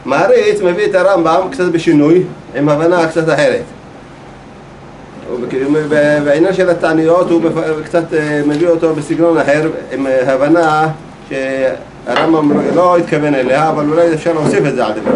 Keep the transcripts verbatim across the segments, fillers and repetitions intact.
מעריץ מביא את הרמב"ם קצת בשינוי, עם הבנה קצת אחרת. בעניין של התעניות הוא קצת מביא אותו בסגנון אחר, עם הבנה שהרמב"ם לא התכוון אליה, אבל אולי אפשר להוסיף את זה על דבר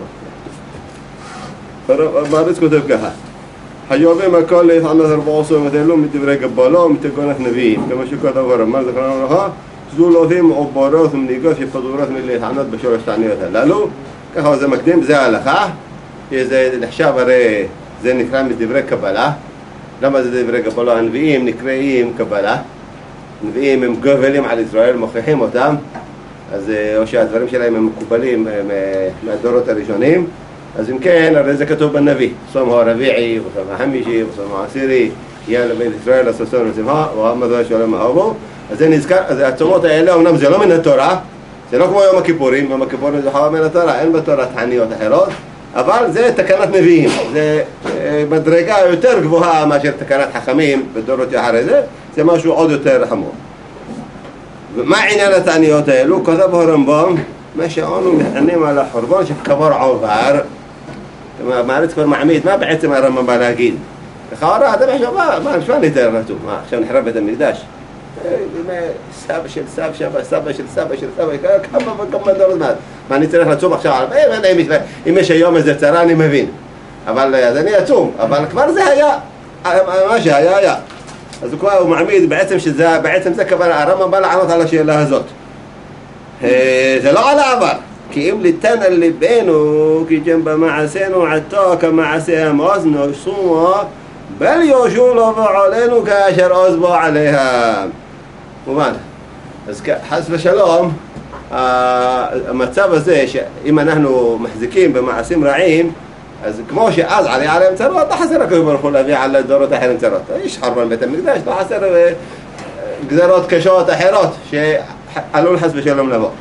הרמב"ם. מעריץ כותב ככה: היובים הכל להתענות ארבע עשרה ותלו מדברי גבלה ומתגונת נביאים, כמו שכתב הרמב"ם זכרנו לברכה, זו לובים עוברות ומניגות שפטורות מלהתענות בשורש תעניות הללו. ככה זה מקדים, זה ההלכה, שזה נחשב, הרי זה נקרא מדברי קבלה. למה זה דברי קבלה? הנביאים נקראים קבלה, נביאים הם גובלים על ישראל, מוכיחים אותם, אז או שהדברים שלהם הם מקובלים מהדורות הראשונים. אז אם כן, הרי זה כתוב בנביא, סום הרביעי וסום החמישי וסום העשירי יהיה לבית ישראל לששון ושמחה ומדוע שלום אהובו. אז זה נזכר, אז הצומות האלה אומנם זה לא מן התורה, זה לא כמו יום הכיפורים, יום הכיפורים זה חווה מן התורה, אין בתורה תעניות אחרות, אבל זה תקנת נביאים, זה מדרגה יותר גבוהה מאשר תקנת חכמים בדורות אחרי זה, זה משהו עוד יותר חמור. ומה עניין התעניות האלו? כתב הרמב"ם, מה שאנו מתענים על החורבן שכבר עובר, מעריץ כבר מעמיד, מה בעצם הרמב"ם בא להגיד? לכאורה, אתה חושב, מה, מה ניתן נתון? מה, עכשיו נחרב בית המקדש? סבא של סבא, סבא, סבא של סבא של סבא, כמה וכמה דורות מעט. מה, אני צריך לצום עכשיו על... אם יש היום איזה צרה, אני מבין. אבל אז אני אצום, אבל כבר זה היה, מה שהיה היה. אז הוא כבר מעמיד בעצם שזה, בעצם זה כוונה, הרמב"ם בא לענות על השאלה הזאת. זה לא על העבר, כי אם ליתן על ליבנו, כי גם במעשינו עתה כמעשיהם אוזנו שומו, בל יושו לו ועלינו כאשר עוזבו עליהם. מובן. אז חס ושלום, המצב הזה שאם אנחנו מחזיקים במעשים רעים, אז כמו שאז עלי עליהם צרות, לא חסר הקדוש ברוך הוא להביא על דורות אחרים צרות. יש חורבן בית המקדש, לא חסר גזרות קשות אחרות שעלול חס ושלום לבוא.